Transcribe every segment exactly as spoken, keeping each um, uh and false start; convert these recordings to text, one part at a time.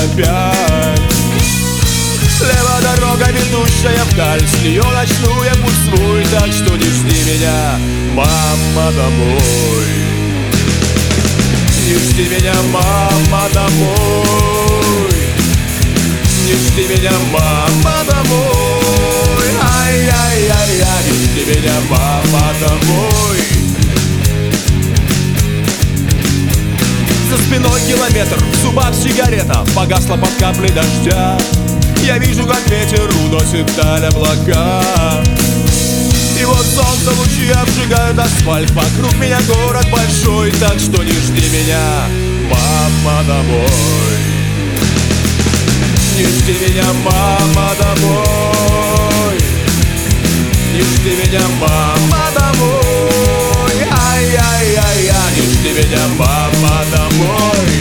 опять. Слева дорога, ведущая вдаль, с нее начну я путь свой, так что не жди меня, мама, домой. Не жди меня, мама, домой. Не жди меня, мама, домой. Ай-яй-яй-яй, не жди меня, мама, домой. За спиной километр, в зубах сигарета, погасла под каплей дождя. Я вижу, как ветер уносит вдаль облака. И вот солнце лучи обжигают асфальт, вокруг меня город большой, так что не жди меня, мама, домой. Не жди меня, мама, домой. Не жди меня, мама, домой. Ай-яй-яй-яй, не жди меня, мама, домой.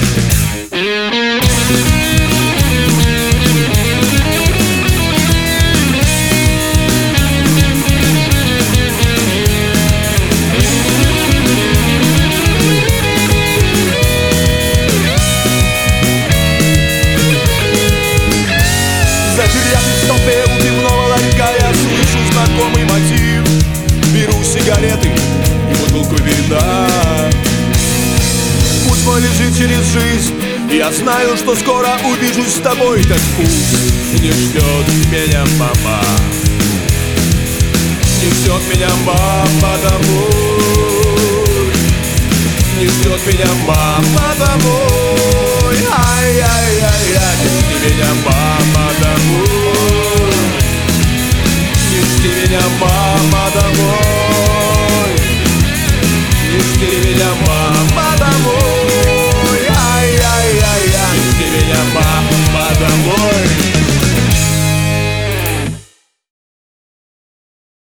Затерявшись в толпе у пивного ларька, я слышу знакомый мотив. Беру сигареты и бутылку вина. Путь мой лежит через жизнь, и я знаю, что скоро увижусь с тобой. Так пусть не ждет меня мама, не ждет меня мама домой.